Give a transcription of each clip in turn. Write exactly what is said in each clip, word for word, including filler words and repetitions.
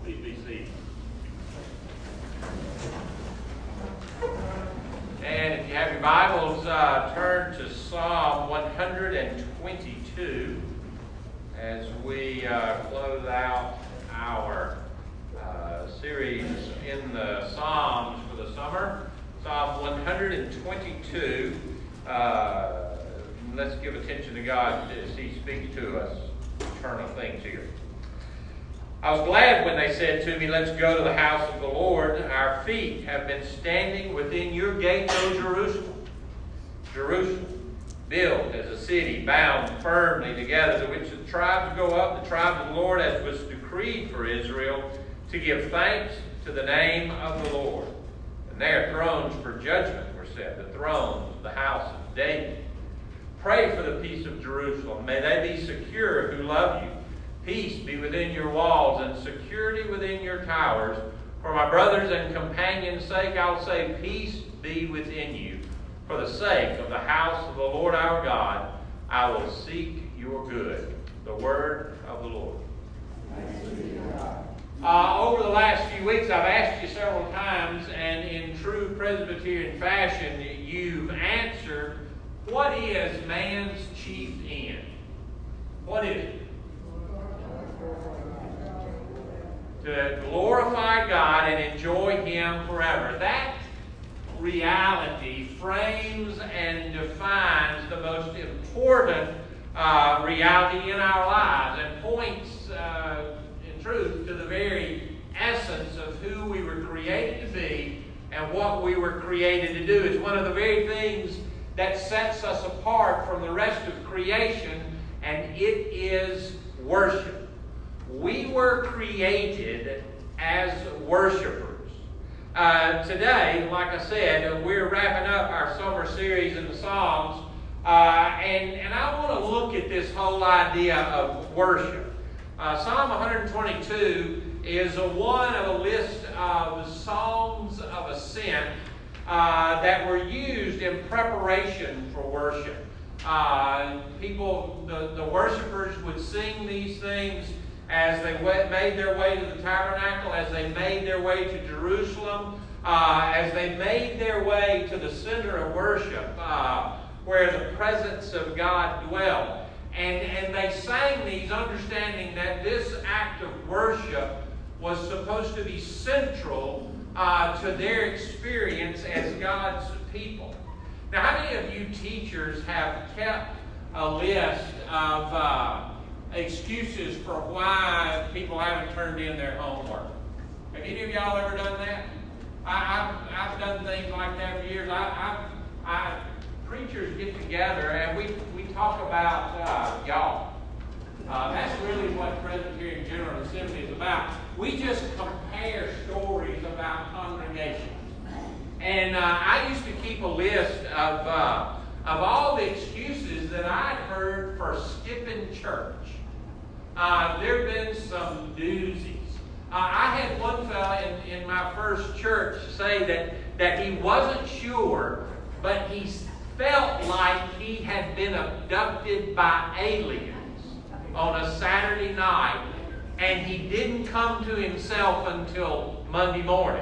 Please be seated. And if you have your Bibles, uh, turn to Psalm one twenty-two as we uh, close out our uh, series in the Psalms for the summer. Psalm one twenty-two. Uh, let's give attention to God as He speaks to us eternal things here. I was glad when they said to me, "Let's go to the house of the Lord. Our feet have been standing within your gates, O Jerusalem." Jerusalem, built as a city, bound firmly together, to which the tribes go up, the tribes of the Lord, as was decreed for Israel, to give thanks to the name of the Lord. And there thrones for judgment were set, the thrones of the house of David. Pray for the peace of Jerusalem. May they be secure who love you. Peace be within your walls and security within your towers. For my brothers and companions' sake, I'll say, peace be within you. For the sake of the house of the Lord our God, I will seek your good. The word of the Lord. Uh, over the last few weeks, I've asked you several times, and in true Presbyterian fashion, you've answered, what is man's chief end? What is it? To glorify God and enjoy Him forever. That reality frames and defines the most important uh, reality in our lives and points, uh, in truth, to the very essence of who we were created to be and what we were created to do. It's one of the very things that sets us apart from the rest of creation, and it is worship. We were created as worshipers. Uh, today, like I said, we're wrapping up our summer series in the Psalms, uh, and, and I want to look at this whole idea of worship. Uh, Psalm one twenty-two is a one of a list of songs of ascent uh, that were used in preparation for worship. Uh, people, the, the worshipers would sing these things as they made their way to the tabernacle, as they made their way to Jerusalem, uh, as they made their way to the center of worship, uh, where the presence of God dwelt. And, and they sang these understanding that this act of worship was supposed to be central uh, to their experience as God's people. Now, how many of you teachers have kept a list of uh, excuses for why people haven't turned in their homework? Have any of y'all ever done that? I, I've, I've done things like that for years. I, I, I preachers get together and we, we talk about uh, y'all. Uh, that's really what Presbyterian General Assembly is about. We just compare stories about congregations. And uh, I used to keep a list of, uh, of all the excuses that I'd heard for skipping church. Uh, there have been some doozies. Uh, I had one fella in, in my first church say that, that he wasn't sure, but he felt like he had been abducted by aliens on a Saturday night, and he didn't come to himself until Monday morning.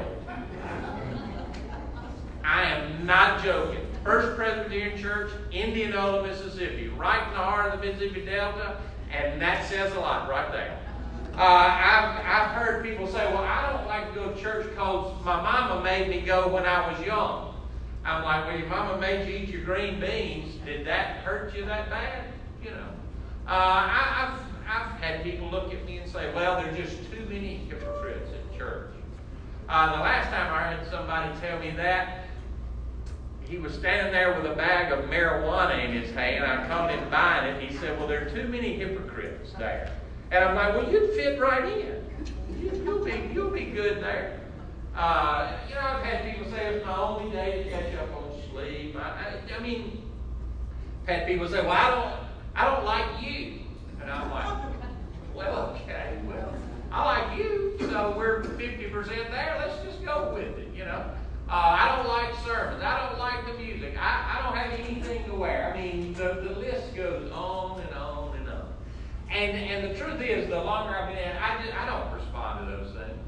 I am not joking. First Presbyterian Church, Indianola, Mississippi, right in the heart of the Mississippi Delta, and that says a lot right there. Uh, I've, I've heard people say, well, I don't like to go to church because my mama made me go when I was young. I'm like, well, your mama made you eat your green beans. Did that hurt you that bad? You know. Uh, I, I've, I've had people look at me and say, well, there's just too many hypocrites in church. Uh, the last time I heard somebody tell me that, he was standing there with a bag of marijuana in his hand. I caught him buying it. He said, well, there are too many hypocrites there. And I'm like, well, you'd fit right in. You'll be, you'll be good there. Uh, you know, I've had people say it's my only day to catch up on sleep. I, I, I mean, I've had people say, well, I don't, I don't like you. And I'm like, well, okay, well, I like you, so we're fifty percent there. Let's just go with it, you know. Uh, I don't like sermons. I don't like the music. I, I don't have anything to wear. I mean, the, the list goes on and on and on. And and the truth is, the longer I've been in, I, just, I don't respond to those things.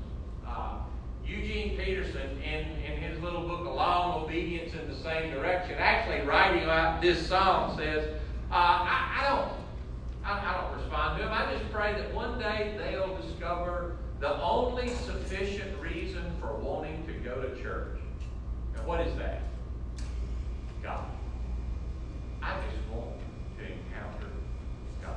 same direction. Actually, writing out this psalm says, uh, I, I don't I, I don't respond to them. I just pray that one day they'll discover the only sufficient reason for wanting to go to church. And what is that? God. I just want to encounter God.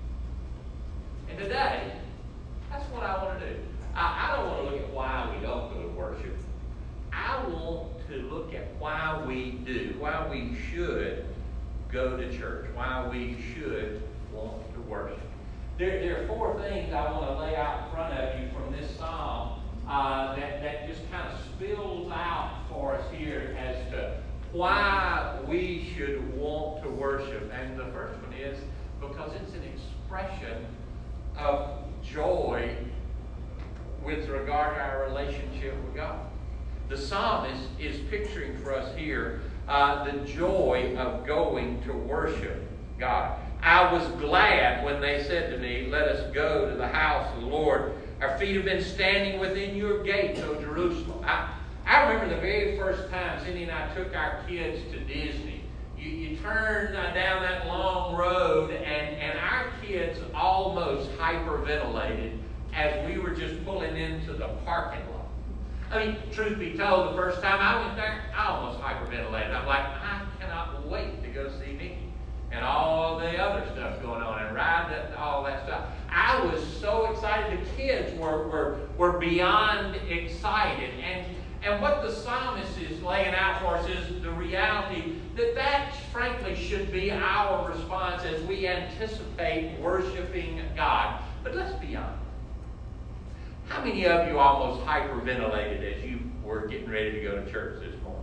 And today, that's what I want to do. I, I don't want to look at why we don't go to worship. I want to look at why we do, why we should go to church, why we should want to worship. There, there are four things I want to lay out in front of you from this psalm uh, that, that just kind of spills out for us here as to why we should want to worship. And the first one is because it's an expression of joy with regard to our relationship with God. The psalmist is picturing for us here uh, the joy of going to worship God. I was glad when they said to me, let us go to the house of the Lord. Our feet have been standing within your gates, O Jerusalem. I, I remember the very first time Cindy and I took our kids to Disney. You, you turn uh, down that long road, and, and our kids almost hyperventilated as we were just pulling into the parking lot. I mean, truth be told, the first time I went there, I almost hyperventilated. I'm like, I cannot wait to go see Mickey and all the other stuff going on and ride that, all that stuff. I was so excited. The kids were, were, were beyond excited. And, and what the psalmist is laying out for us is the reality that that, frankly, should be our response as we anticipate worshiping God. But let's be honest. How many of you almost hyperventilated as you were getting ready to go to church this morning?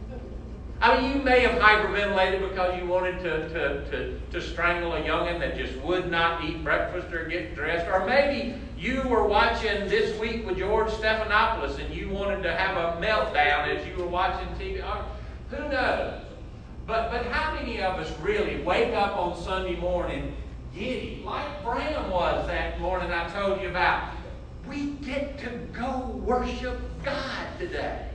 I mean, you may have hyperventilated because you wanted to, to, to, to strangle a youngin' that just would not eat breakfast or get dressed. Or maybe you were watching This Week with George Stephanopoulos and you wanted to have a meltdown as you were watching T V. Or, who knows? But, but how many of us really wake up on Sunday morning giddy, like Bram was that morning I told you about? We get to go worship God today.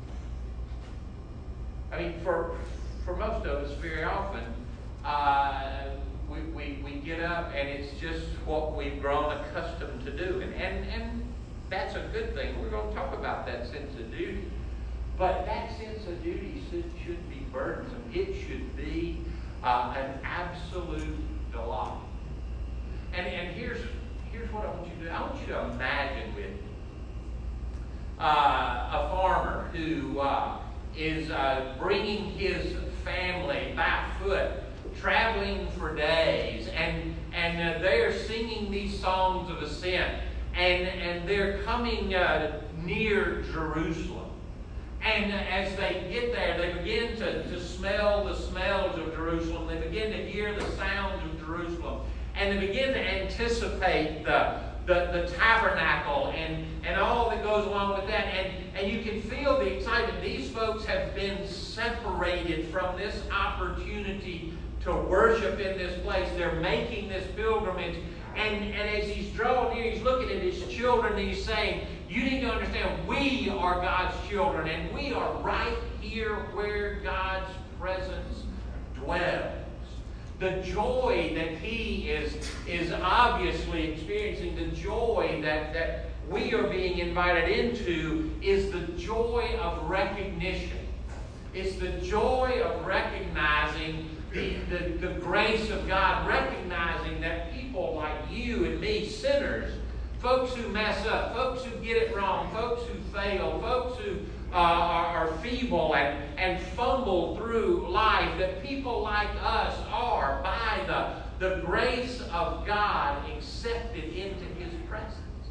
I mean, for for most of us, very often, uh, we, we, we get up and it's just what we've grown accustomed to do. And, and, and that's a good thing. We're going to talk about that sense of duty. But that sense of duty should, should be burdensome. It should be uh, an absolute delight. And, and here's... Here's what I want you to do. I want you to imagine with me uh, a farmer who uh, is uh, bringing his family by foot, traveling for days, and and uh, they are singing these songs of ascent, and and they're coming uh, near Jerusalem. And as they get there, they begin to, to smell the smells of Jerusalem. They begin to hear the sounds of Jerusalem. And they begin to anticipate the, the, the tabernacle and, and all that goes along with that. And, and you can feel the excitement. These folks have been separated from this opportunity to worship in this place. They're making this pilgrimage. And, and as he's drawing near, he's looking at his children and he's saying, you need to understand, we are God's children. And we are right here where God's presence dwells. The joy that he is, is obviously experiencing, the joy that, that we are being invited into, is the joy of recognition. It's the joy of recognizing the, the, the grace of God, recognizing that people like you and me, sinners, folks who mess up, folks who get it wrong, folks who fail, folks who Uh, are, are feeble and, and fumble through life, that people like us are, by the, the grace of God, accepted into his presence.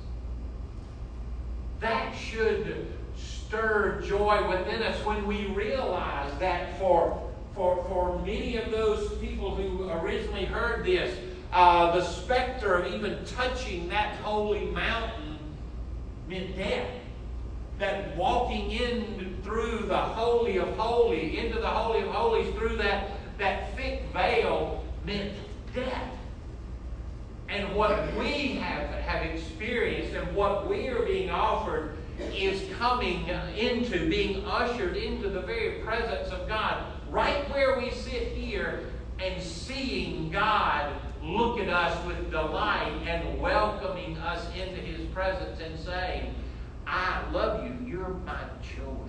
That should stir joy within us when we realize that for, for, for many of those people who originally heard this, uh, the specter of even touching that holy mountain meant death. That walking in through the Holy of Holies, into the Holy of Holies, through that, that thick veil meant death. And what we have, have experienced and what we are being offered is coming into, being ushered into the very presence of God. Right where we sit here and seeing God look at us with delight and welcoming us into His presence and saying, I love you, you're my children.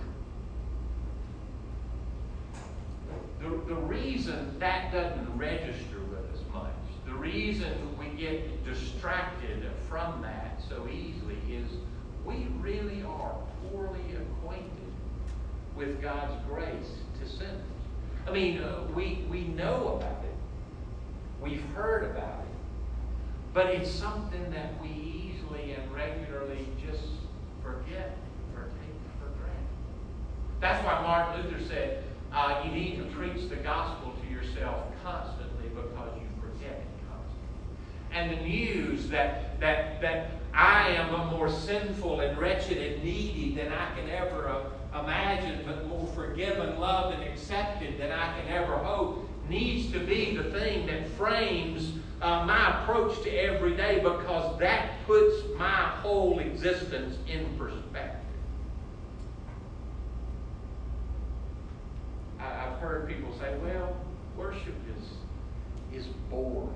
The, the reason that doesn't register with us much, the reason we get distracted from that so easily is we really are poorly acquainted with God's grace to sinners. I mean, uh, we, we know about it. We've heard about it. But it's something that we easily and regularly just forget or take for granted. That's why Martin Luther said, uh, you need to preach the gospel to yourself constantly because you forget it constantly. And the news that, that, that I am a more sinful and wretched and needy than I can ever uh, imagine, but more forgiven, loved, and accepted than I can ever hope, needs to be the thing that frames uh, my approach to every day, because that puts my whole existence in perspective. I, I've heard people say, well, worship is, is boring.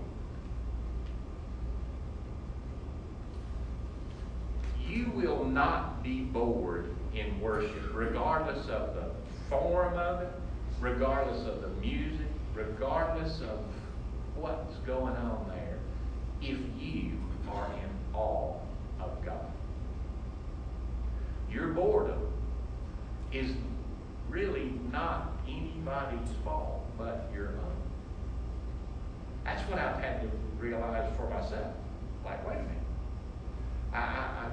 You will not be bored in worship, regardless of the form of it, regardless of the music, regardless of what's going on there, if you are in awe of God. Your boredom is really not anybody's fault but your own. That's what I've had to realize for myself. Like, wait a minute. I, I, I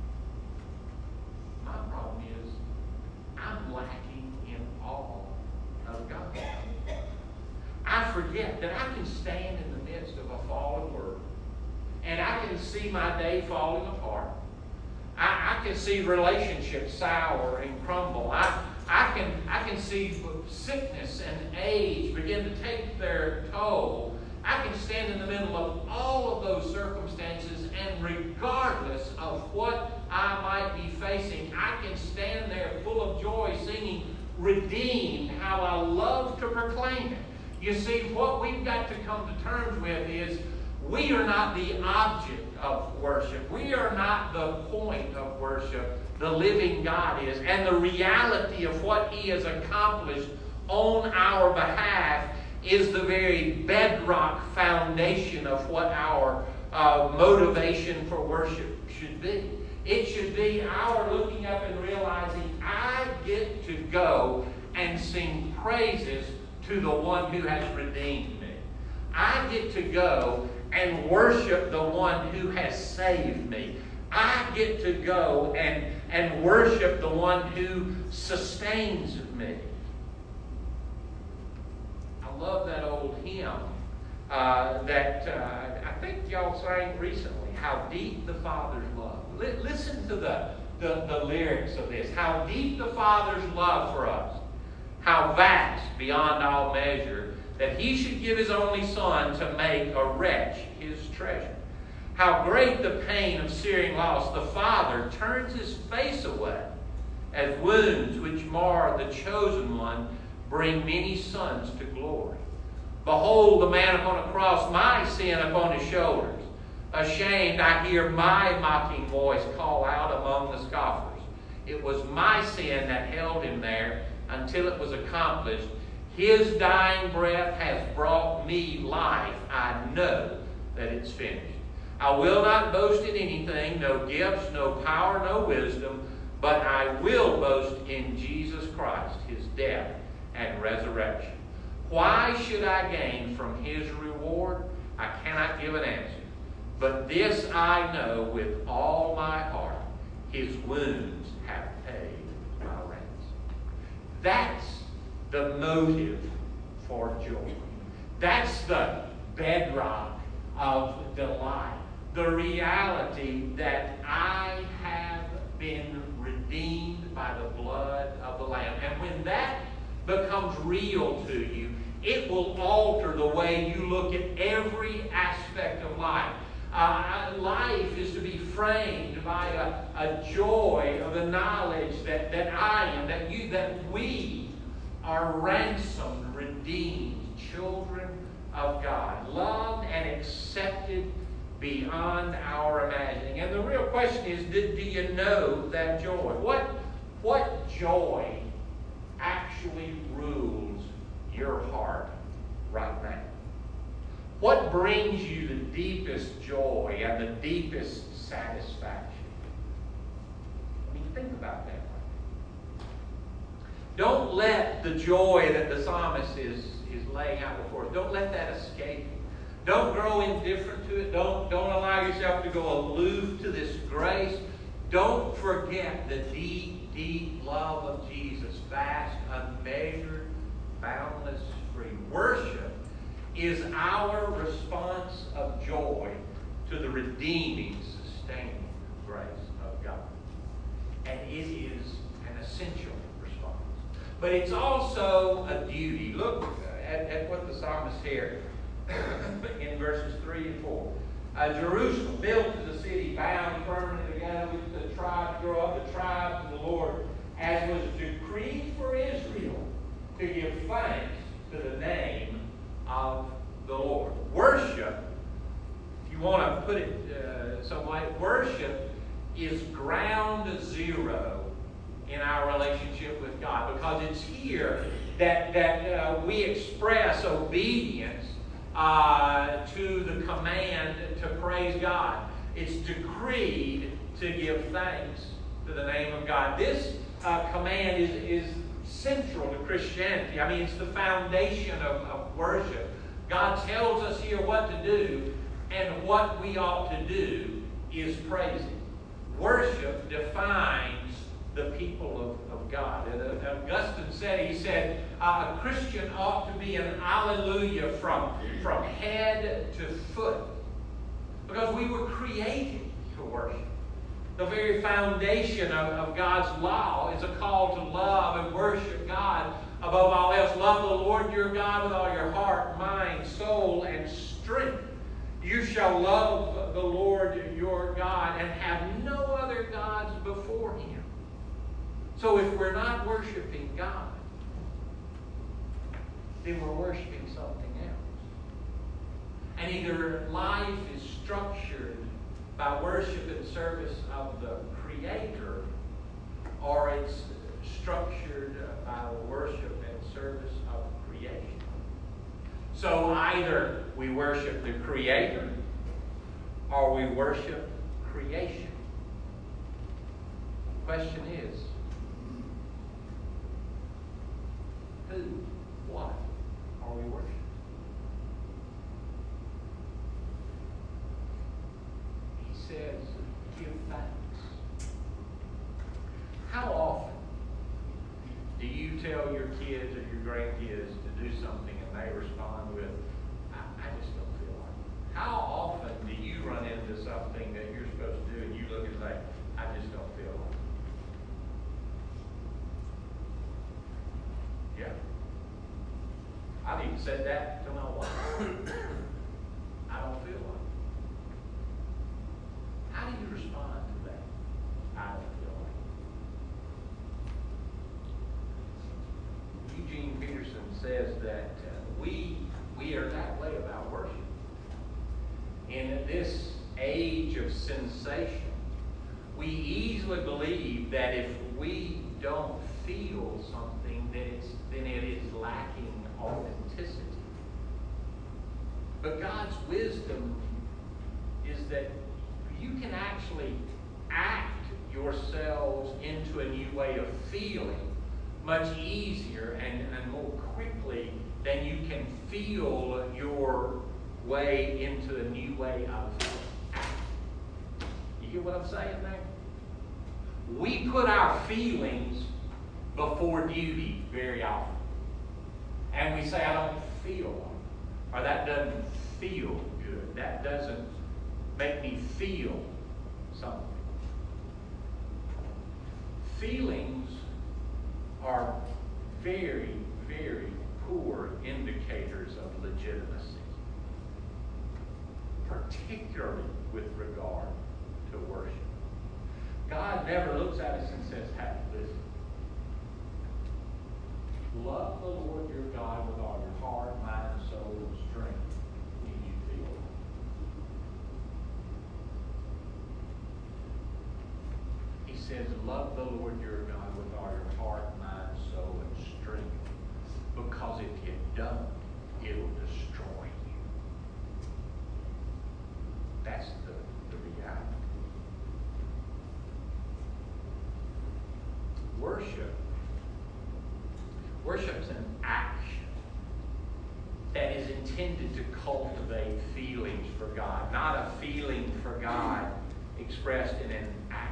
my problem is I'm lacking in awe of God. I forget that I can stand in the midst of a fallen world and I can see my day falling apart. I, I can see relationships sour and crumble. I, I, can, I can see sickness and age begin to take their toll. I can stand in the middle of all of those circumstances, and regardless of what I might be facing, I can stand there full of joy singing, "Redeemed," how I love to proclaim it. You see, what we've got to come to terms with is we are not the object of worship. We are not the point of worship. The living God is. And the reality of what He has accomplished on our behalf is the very bedrock foundation of what our uh, motivation for worship should be. It should be our looking up and realizing I get to go and sing praises to the one who has redeemed me. I get to go and worship the one who has saved me. I get to go and, and worship the one who sustains me. I love that old hymn uh, that uh, I think y'all sang recently, "How Deep the Father's Love." L- listen to the, the, the lyrics of this. How deep the Father's love for us. How vast beyond all measure that He should give His only Son to make a wretch His treasure. How great the pain of searing loss. The Father turns His face away as wounds which mar the chosen one bring many sons to glory. Behold the man upon a cross, my sin upon His shoulders. Ashamed, I hear my mocking voice call out among the scoffers. It was my sin that held Him there until it was accomplished. His dying breath has brought me life. I know that it's finished. I will not boast in anything, no gifts, no power, no wisdom, but I will boast in Jesus Christ, His death and resurrection. Why should I gain from His reward? I cannot give an answer. But this I know with all my heart, His wounds have paid my ransom. That's the motive for joy. That's the bedrock of delight. The reality that I have been redeemed by the blood of the Lamb. And when that becomes real to you, it will alter the way you look at every aspect of life. Uh, life is to be framed by a, a joy of the knowledge that, that I am, that you, that we are ransomed, redeemed, children of God, loved and accepted beyond our imagining. And the real question is, do, do you know that joy? What, what joy actually rules your heart right now? What brings you the deepest joy and the deepest satisfaction? I mean, think about that. Don't let the joy that the psalmist is, is laying out before us, don't let that escape you. Don't grow indifferent to it. Don't, don't allow yourself to go aloof to this grace. Don't forget the deep, deep love of Jesus, vast, unmeasured, boundless, free. Worship is our response of joy to the redeeming, sustaining grace of God. And it is an essential response. But it's also a duty. Look at, at what the psalmist here in verses three and four. Uh, Jerusalem, built as a city, bound firmly together with the tribes, grow up the tribes of the Lord, as was decreed for Israel, to give thanks to the name of the Lord. Worship, if you want to put it uh, some way, worship is ground zero in our relationship with God, because it's here that, that uh, we express obedience uh, to the command to praise God. It's decreed to give thanks to the name of God. This uh, command is, is central to Christianity. I mean, it's the foundation of, of worship. God tells us here what to do, and what we ought to do is praise Him. Worship defines the people of, of God. And Augustine said, he said, uh, a Christian ought to be an alleluia from, from head to foot. Because we were created to worship. The very foundation of, of God's law is a call to love and worship God above all else. Love the Lord your God with all your heart, mind, soul, and strength. You shall love the Lord your God and have no other gods before Him. So if we're not worshiping God, then we're worshiping something else. And either life is structured by worship and service of the Creator, or it's structured by worship and service of creation. So either we worship the Creator, or we worship creation. The question is, who, what are we worshiping? He says, give thanks. How often do you tell your kids or your grandkids to do something and they respond with, I, I just don't feel like it? How often do you run into something that you're supposed to do and you look and say, I just don't feel like it? Yeah. I've even said that to my wife. I don't feel like it. How do you respond to that? I don't feel like it. Eugene Peterson says that uh, we, we are that way about worship. In this age of sensation, we easily believe that if we don't feel something, then, it's, then it is lacking authenticity. But God's wisdom is that you can actually act yourselves into a new way of feeling much easier and, and more quickly than you can feel your way into a new way of acting. You hear what I'm saying there? We put our feelings before duty very often. And we say, I don't feel like it. Or that doesn't feel good. That doesn't make me feel something. Feelings are very, very poor indicators of legitimacy, particularly with regard to worship. God never looks at us and says, hey, listen. Love the Lord your God with all your heart, mind, soul, and strength when you feel it. He says, love the Lord your God with all your heart, mind, soul, and strength. Because if you don't, it'll destroy you. That's the, the reality. Worship. Worship's an action that is intended to cultivate feelings for God, not a feeling for God expressed in an action.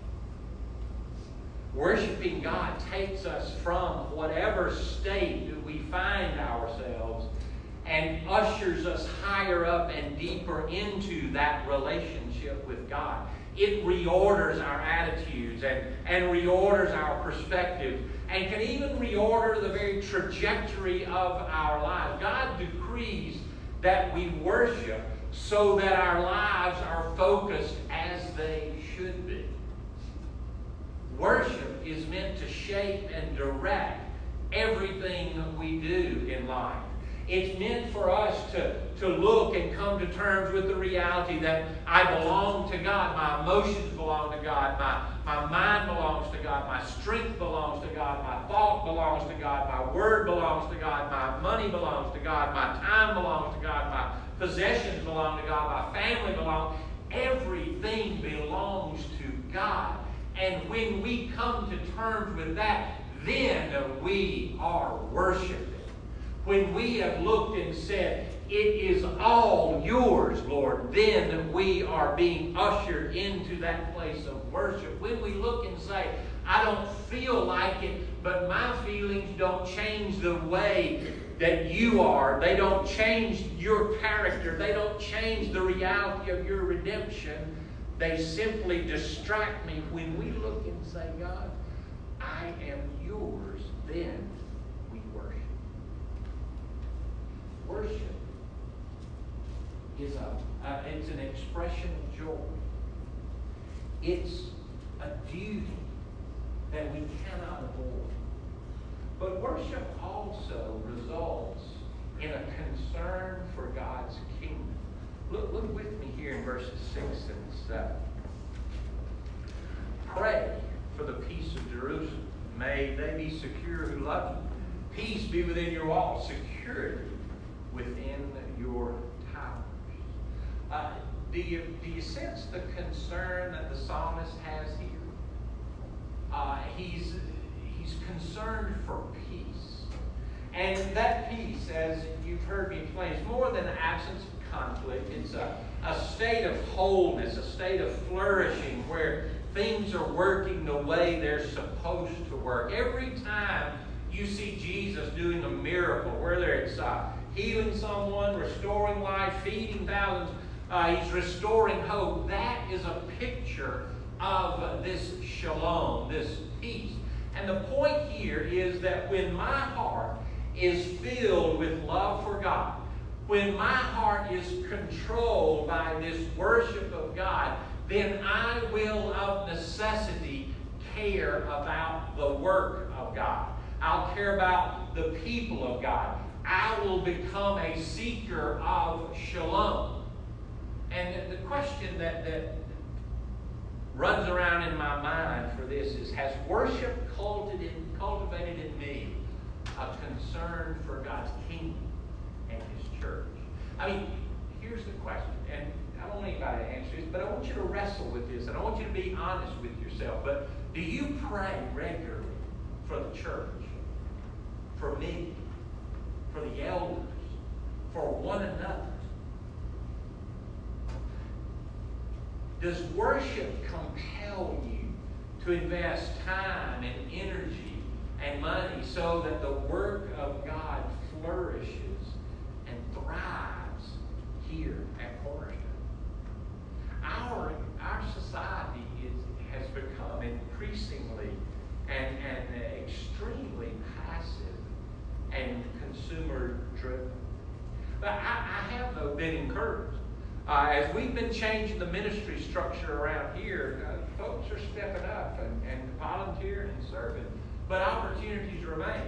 Worshiping God takes us from whatever state that we find ourselves and ushers us higher up and deeper into that relationship with God. It reorders our attitudes and, and reorders our perspective and can even reorder the very trajectory of our lives. God decrees that we worship so that our lives are focused as they should be. Worship is meant to shape and direct everything that we do in life. It's meant for us to, to look and come to terms with the reality that I belong to God. My emotions belong to God. My, my mind belongs to God. My strength belongs to God. My thought belongs to God. My word belongs to God. My money belongs to God. My time belongs to God. My possessions belong to God. My family belongs. Everything belongs to God. And when we come to terms with that, then we are worshiping. When we have looked and said, it is all yours, Lord, then we are being ushered into that place of worship. When we look and say, I don't feel like it, but my feelings don't change the way that you are. They don't change your character. They don't change the reality of your redemption. They simply distract me. When we look and say, God, I am yours, then we worship. Worship is a, uh, it's an expression of joy. It's a duty that we cannot avoid. But worship also results in a concern for God's kingdom. Look, look with me here in verses six and seven. Pray for the peace of Jerusalem. May they be secure who love you. Peace be within your walls. Security within your towers. Uh, do you, do you sense the concern that the psalmist has here? Uh, he's, he's concerned for peace. And that peace, as you've heard me explain, is more than an absence of conflict. It's a, a state of wholeness, a state of flourishing where things are working the way they're supposed to work. Every time you see Jesus doing a miracle, whether it's uh, healing someone, restoring life, feeding thousands, uh, he's restoring hope, that is a picture of this shalom, this peace. And the point here is that when my heart is filled with love for God, when my heart is controlled by this worship of God, then I will of necessity care about the work of God. I'll care about the people of God. I will become a seeker of shalom. And the question that, that runs around in my mind for this is, has worship cultivated, cultivated in me a concern for God's kingdom and His church? I mean, here's the question, and I don't want anybody to answer this, but I want you to wrestle with this, and I want you to be honest with yourself. But do you pray regularly for the church, for me, for the elders, for one another? Does worship compel you to invest time and energy and money so that the work of God flourishes and thrives here at Cornerstone? Our, our society is, has become increasingly and, and extremely passive and consumer-driven. But I, I have, though, been encouraged Uh, as we've been changing the ministry structure around here, uh, folks are stepping up and, and volunteering and serving, but opportunities remain.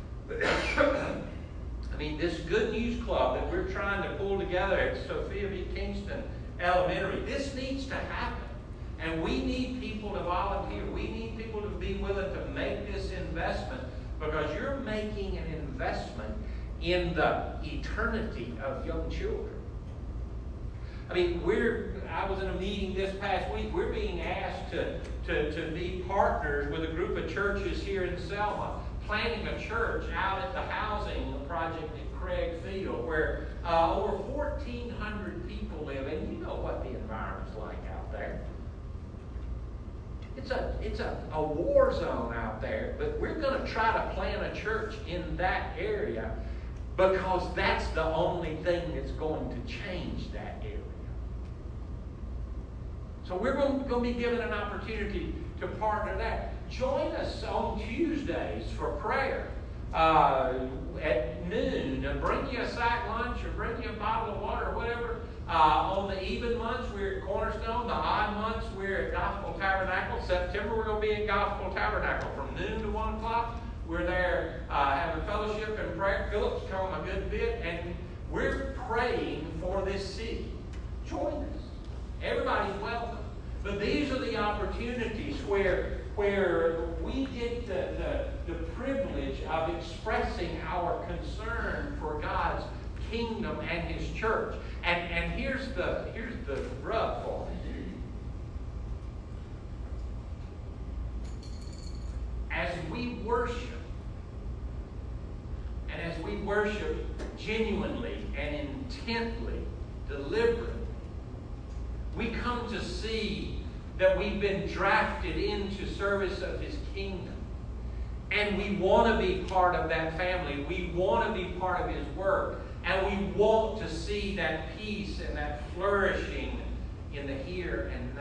I mean, this Good News Club that we're trying to pull together at Sophia B. Kingston Elementary, this needs to happen. And we need people to volunteer. We need people to be willing to make this investment, because you're making an investment in the eternity of young children. I mean, we're, I was in a meeting this past week. We're being asked to, to, to be partners with a group of churches here in Selma, planting a church out at the housing project at Craig Field, where uh, over fourteen hundred people live. And you know what the environment's like out there. It's a, it's a, a war zone out there, but we're going to try to plant a church in that area, because that's the only thing that's going to change that area. So we're going to be given an opportunity to partner that. Join us on Tuesdays for prayer uh, at noon, and bring you a sack lunch or bring you a bottle of water or whatever. Uh, on the even months, we're at Cornerstone. The odd months, we're at Gospel Tabernacle. September, we're going to be at Gospel Tabernacle from noon to one o'clock. We're there uh, having fellowship and prayer. Philip's come a good bit, and we're praying for this city. Join us. Everybody's welcome. But these are the opportunities where, where we get the, the, the privilege of expressing our concern for God's kingdom and His church. And, and here's the, here's the rub for me. As we worship, and as we worship genuinely and intently, deliberately, we come to see that we've been drafted into service of His kingdom. And we want to be part of that family. We want to be part of His work. And we want to see that peace and that flourishing in the here and now.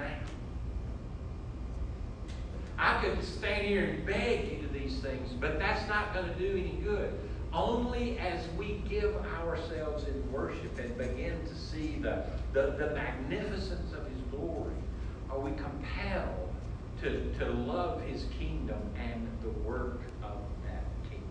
I could stand here and beg you to these things, but that's not going to do any good. Only as we give ourselves in worship and begin to see the, the, the magnificence of His glory are we compelled to, to love His kingdom and the work of that kingdom.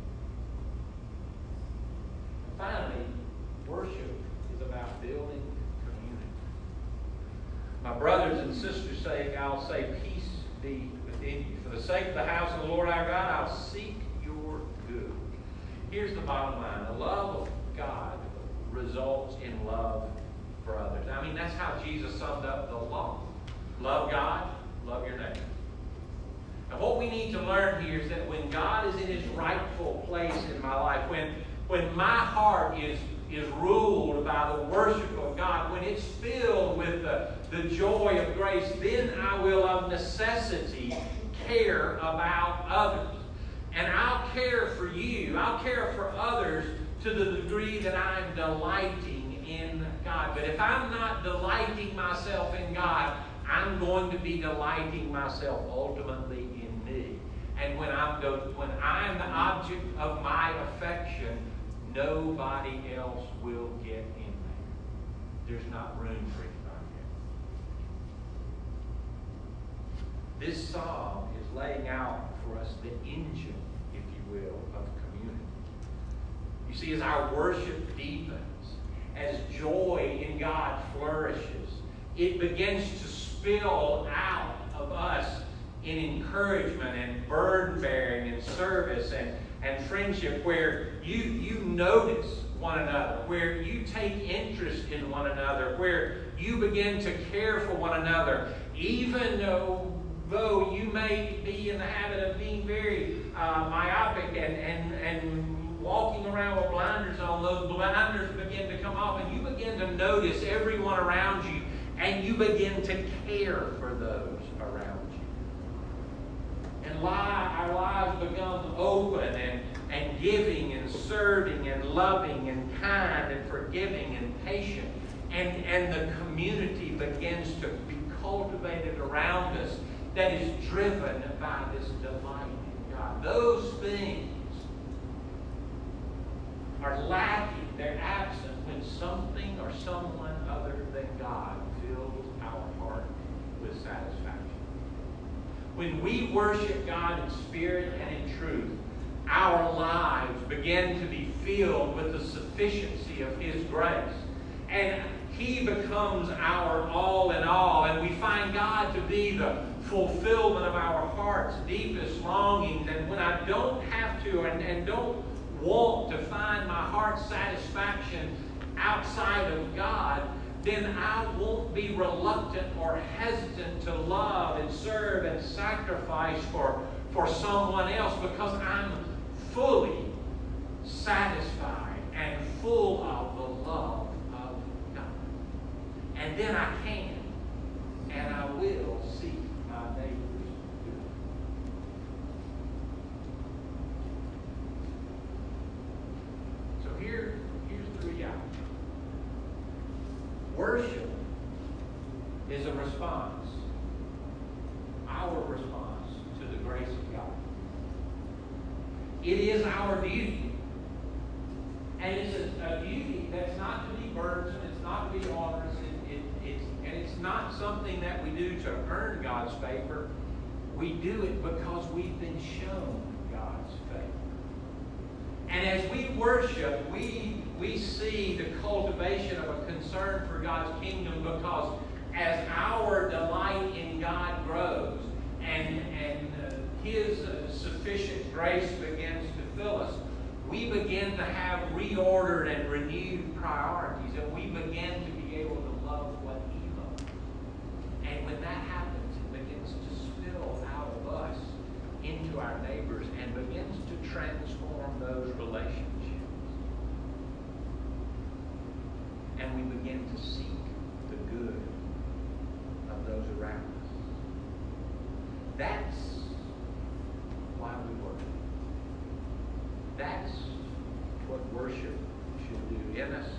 Finally, worship is about building community. My brothers and sisters' sake, I'll say peace be within you. For the sake of the house of the Lord our God, I'll seek your good. Here's the bottom line. The love of God results in love for others. I mean, that's how Jesus summed up the law. Love God, love your neighbor. And what we need to learn here is that when God is in His rightful place in my life, when, when my heart is, is ruled by the worship of God, when it's filled with the, the joy of grace, then I will of necessity care about others. And I'll care for you. I'll care for others to the degree that I'm delighting in God. But if I'm not delighting myself in God, I'm going to be delighting myself ultimately in me. And when I'm, the, when I'm the object of my affection, nobody else will get in there. There's not room for anybody else. This psalm is laying out for us the engine, if you will, of community. You see, as our worship deepens, as joy in God flourishes, it begins to spill out of us in encouragement and burden-bearing and service and, and friendship, where you, you notice one another, where you take interest in one another, where you begin to care for one another, even though Though you may be in the habit of being very uh, myopic and, and, and walking around with blinders on, those blinders begin to come off, and you begin to notice everyone around you, and you begin to care for those around you. And li- our lives become open and, and giving and serving and loving and kind and forgiving and patient. And, and the community begins to be cultivated around us that is driven by this delight in God. Those things are lacking, they're absent when something or someone other than God fills our heart with satisfaction. When we worship God in spirit and in truth, our lives begin to be filled with the sufficiency of His grace. And He becomes our all in all, and we find God to be the fulfillment of our heart's deepest longings. And when I don't have to and, and don't want to find my heart's satisfaction outside of God, then I won't be reluctant or hesitant to love and serve and sacrifice for, for someone else, because I'm fully satisfied and full of the love of God. And then I can and I will seek my neighbor's good. So here, here's the reality. Worship is a response, our response to the grace of God. It is our duty. And it's a, a duty that's not to be burdensome, it's not to be onerous, it, it, it's, and it's not something that we do to earn God's favor. We do it because we've been shown God's favor. And as we worship, we, we see the cultivation of a concern for God's kingdom, because as our delight in God grows and, and uh, His uh, sufficient grace begins to fill us, we begin to have reordered and renewed priorities, and we begin to be able to love what He loves. And when that happens, it begins to spill out of us into our neighbors and begins to transform those relationships. And we begin to seek the good of those around us. That's why we worship. That's what worship should do in us,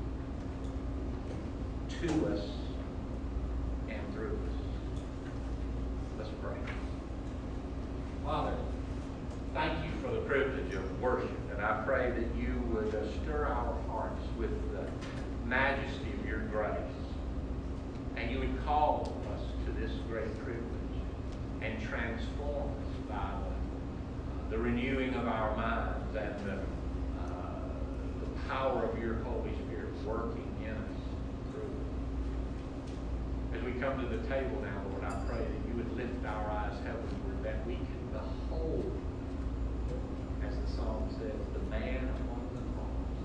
to us, and through us. Let's pray. Father, thank you for the privilege of worship, and I pray that you would uh, stir our hearts with the majesty of your grace, and you would call us to this great privilege and transform us by the, the renewing of our minds and the, uh, the power of your Holy Spirit working in us through us. As we come to the table now, Lord, I pray that you would lift our eyes heavenward, that we can behold, as the song says, the man on the cross.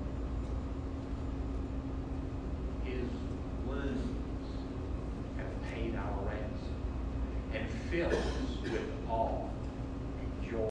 His wounds have paid our ransom and fill us with awe